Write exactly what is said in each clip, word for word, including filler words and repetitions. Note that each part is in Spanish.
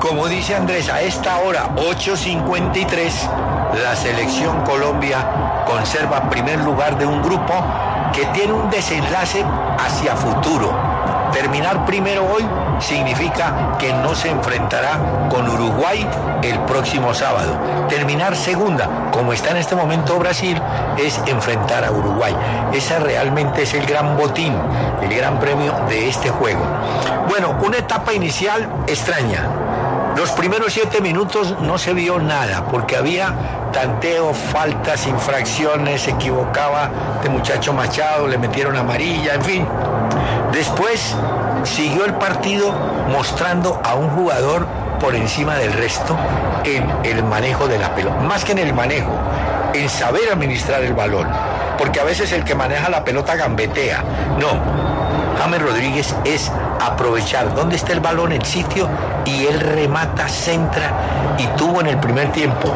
como dice Andrés, a esta hora, ocho cincuenta y tres, la selección Colombia conserva primer lugar de un grupo que tiene un desenlace hacia futuro. Terminar primero hoy significa que no se enfrentará con Uruguay el próximo sábado. Terminar segunda, como está en este momento Brasil, es enfrentar a Uruguay. Ese realmente es el gran botín, el gran premio de este juego. Bueno, una etapa inicial extraña. Los primeros siete minutos no se vio nada, porque había tanteo, faltas, infracciones, se equivocaba de muchacho Machado, le metieron amarilla, en fin. Después siguió el partido mostrando a un jugador por encima del resto en el manejo de la pelota, más que en el manejo, en saber administrar el balón, porque a veces el que maneja la pelota gambetea. No, James Rodríguez es aprovechar dónde está el balón, el sitio, y él remata, centra, y tuvo en el primer tiempo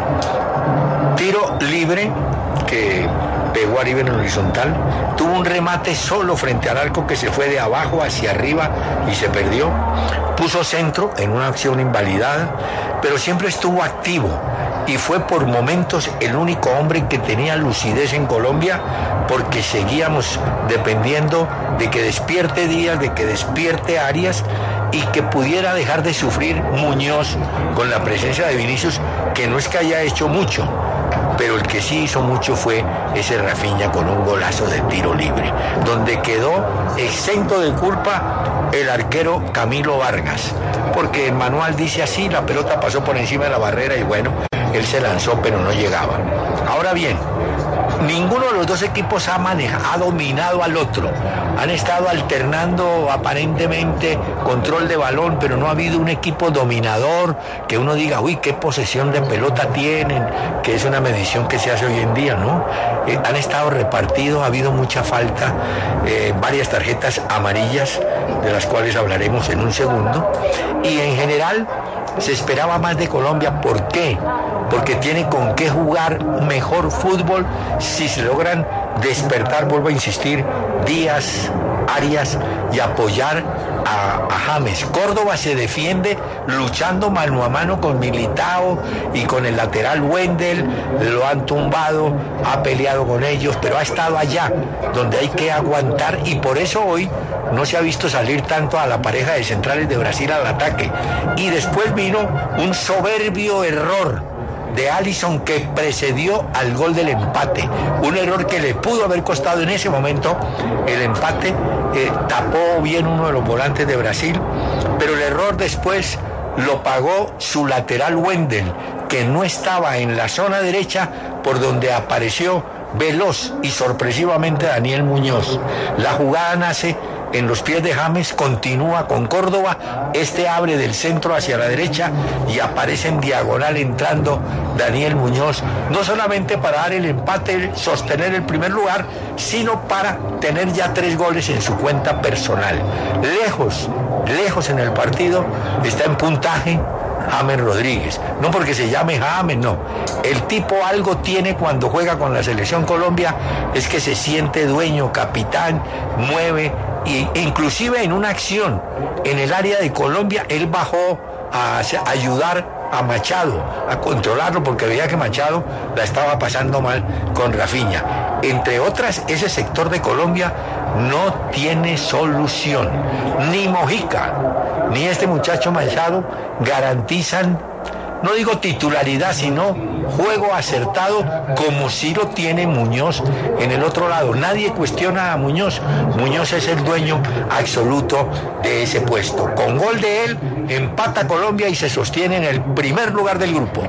tiro libre que pegó arriba en el horizontal, tuvo un remate solo frente al arco que se fue de abajo hacia arriba y se perdió, puso centro en una acción invalidada, pero siempre estuvo activo y fue por momentos el único hombre que tenía lucidez en Colombia, porque seguíamos dependiendo de que despierte Díaz, de que despierte Arias y que pudiera dejar de sufrir Muñoz con la presencia de Vinicius, que no es que haya hecho mucho, pero el que sí hizo mucho fue ese Rafinha con un golazo de tiro libre, donde quedó exento de culpa el arquero Camilo Vargas, porque el manual dice así, la pelota pasó por encima de la barrera y bueno, él se lanzó pero no llegaba. Ahora bien, ninguno de los dos equipos ha manejado, ha dominado al otro. Han estado alternando aparentemente control de balón, pero no ha habido un equipo dominador que uno diga, uy, qué posesión de pelota tienen, que es una medición que se hace hoy en día, ¿no? Eh, han estado repartidos, ha habido mucha falta, eh, varias tarjetas amarillas, de las cuales hablaremos en un segundo. Y en general se esperaba más de Colombia. ¿Por qué? Porque tiene con qué jugar mejor fútbol si se logran despertar, vuelvo a insistir, Díaz, Arias, y apoyar a, a James. Córdoba se defiende luchando mano a mano con Militao y con el lateral Wendel, lo han tumbado, ha peleado con ellos, pero ha estado allá donde hay que aguantar, y por eso hoy no se ha visto salir tanto a la pareja de centrales de Brasil al ataque. Y después vino un soberbio error de Alisson que precedió al gol del empate, un error que le pudo haber costado en ese momento el empate. Eh, tapó bien uno de los volantes de Brasil, pero el error después lo pagó su lateral Wendel, que no estaba en la zona derecha por donde apareció veloz y sorpresivamente Daniel Muñoz. La jugada nace en los pies de James, continúa con Córdoba, este abre del centro hacia la derecha y aparece en diagonal entrando Daniel Muñoz, no solamente para dar el empate, sostener el primer lugar, sino para tener ya tres goles en su cuenta personal. Lejos, lejos en el partido está en puntaje James Rodríguez, no porque se llame James, no. El tipo algo tiene cuando juega con la selección Colombia, es que se siente dueño, capitán, mueve, e inclusive en una acción en el área de Colombia, él bajó a ayudar a Machado, a controlarlo, porque veía que Machado la estaba pasando mal con Rafinha. Entre otras, ese sector de Colombia no tiene solución. Ni Mojica, ni este muchacho Machado garantizan, no digo titularidad, sino juego acertado, como si lo tiene Muñoz en el otro lado. Nadie cuestiona a Muñoz. Muñoz es el dueño absoluto de ese puesto. Con gol de él, empata Colombia y se sostiene en el primer lugar del grupo.